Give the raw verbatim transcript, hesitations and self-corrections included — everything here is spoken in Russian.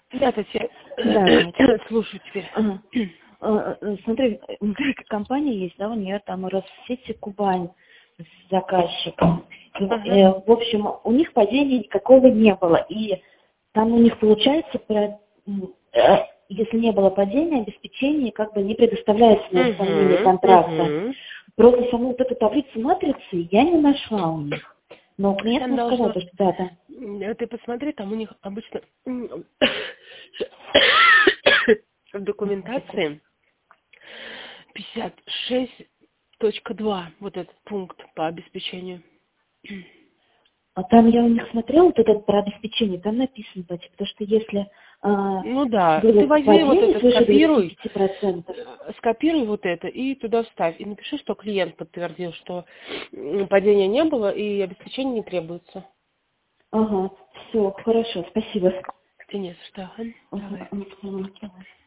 Да, Татьяна, Да, Катя. слушаю теперь. Ага. А, а, Смотри, у меня компания есть, да, у нее там Россети Кубань с заказчиком. И, Ага. э, в общем, у них падения никакого не было. И там у них получается, про- м, э, если не было падения, обеспечение как бы не предоставляется на исполнение Угу, контракта. угу. Просто саму вот эту таблицу матрицы я не нашла у них. Но клиент Там мне сказал, должно... то, что да, там. М, Ты посмотри, там у них обычно м, в документации пятьдесят шесть точка два, вот этот пункт по обеспечению. А там я у них смотрела, вот это про обеспечение, там написано, Пати, потому что если а, Ну да, было ты возьми вот падение это, свыше двадцати скопируй, пяти процентов. э, скопируй вот это и туда вставь. И напиши, что клиент подтвердил, что м, падения не было и обеспечение не требуется. Ага, все, хорошо, спасибо. Ты не за что. Ага, Ага, давай. ага, ага, давай.